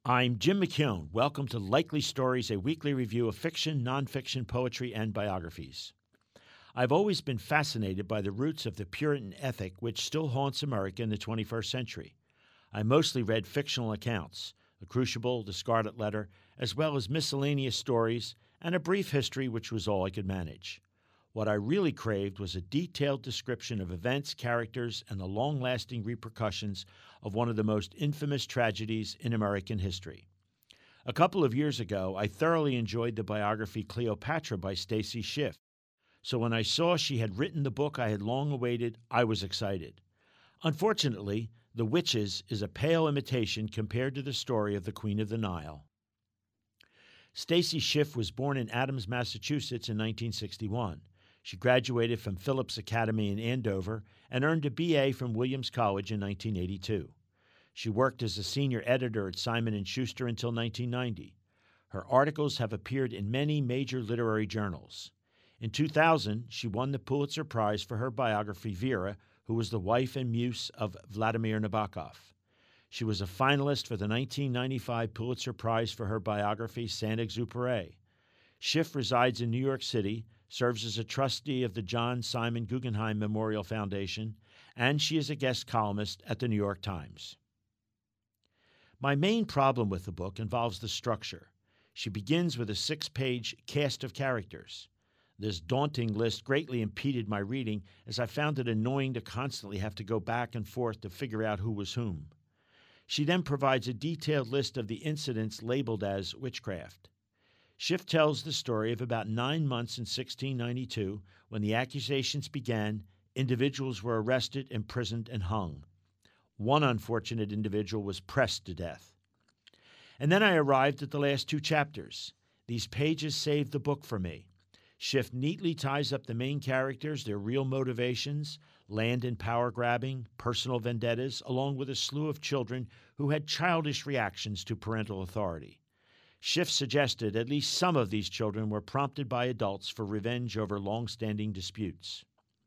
I'm Jim McKeown. Welcome to Likely Stories, a weekly review of fiction, nonfiction, poetry, and biographies. I've always been fascinated by the roots of the Puritan ethic which still haunts America in the 21st century. I mostly read fictional accounts, The Crucible, The Scarlet Letter, as well as miscellaneous stories and a brief history which was all I could manage. What I really craved was a detailed description of events, characters, and the long-lasting repercussions of one of the most infamous tragedies in American history. A couple of years ago, I thoroughly enjoyed the biography Cleopatra by Stacy Schiff. So when I saw she had written the book I had long awaited, I was excited. Unfortunately, The Witches is a pale imitation compared to the story of the Queen of the Nile. Stacy Schiff was born in Adams, Massachusetts in 1961. She graduated from Phillips Academy in Andover and earned a B.A. from Williams College in 1982. She worked as a senior editor at Simon & Schuster until 1990. Her articles have appeared in many major literary journals. In 2000, she won the Pulitzer Prize for her biography Vera, who was the wife and muse of Vladimir Nabokov. She was a finalist for the 1995 Pulitzer Prize for her biography Saint-Exupéry. Schiff resides in New York City, serves as a trustee of the John Simon Guggenheim Memorial Foundation, and she is a guest columnist at the New York Times. My main problem with the book involves the structure. She begins with a 6-page cast of characters. This daunting list greatly impeded my reading, as I found it annoying to constantly have to go back and forth to figure out who was whom. She then provides a detailed list of the incidents labeled as witchcraft. Schiff tells the story of about 9 months in 1692, when the accusations began. Individuals were arrested, imprisoned, and hung. One unfortunate individual was pressed to death. And then I arrived at the last 2 chapters. These pages saved the book for me. Schiff neatly ties up the main characters, their real motivations, land and power grabbing, personal vendettas, along with a slew of children who had childish reactions to parental authority. Schiff suggested at least some of these children were prompted by adults for revenge over long-standing disputes.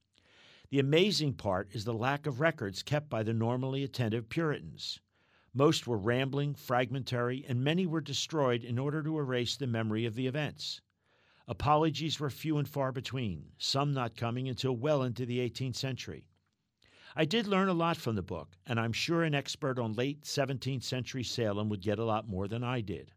The amazing part is the lack of records kept by the normally attentive Puritans. Most were rambling, fragmentary, and many were destroyed in order to erase the memory of the events. Apologies were few and far between, some not coming until well into the 18th century. I did learn a lot from the book, and I'm sure an expert on late 17th century Salem would get a lot more than I did.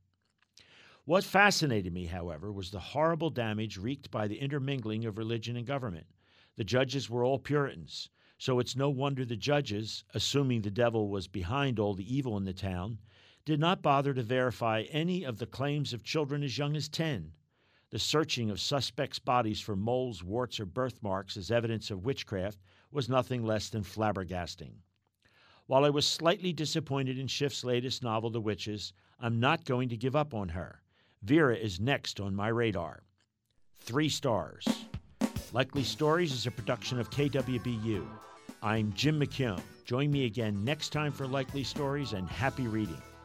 What fascinated me, however, was the horrible damage wreaked by the intermingling of religion and government. The judges were all Puritans, so it's no wonder the judges, assuming the devil was behind all the evil in the town, did not bother to verify any of the claims of children as young as 10. The searching of suspects' bodies for moles, warts, or birthmarks as evidence of witchcraft was nothing less than flabbergasting. While I was slightly disappointed in Schiff's latest novel, The Witches, I'm not going to give up on her. Vera is next on my radar. 3 stars. Likely Stories is a production of KWBU. I'm Jim McKeown. Join me again next time for Likely Stories, and happy reading.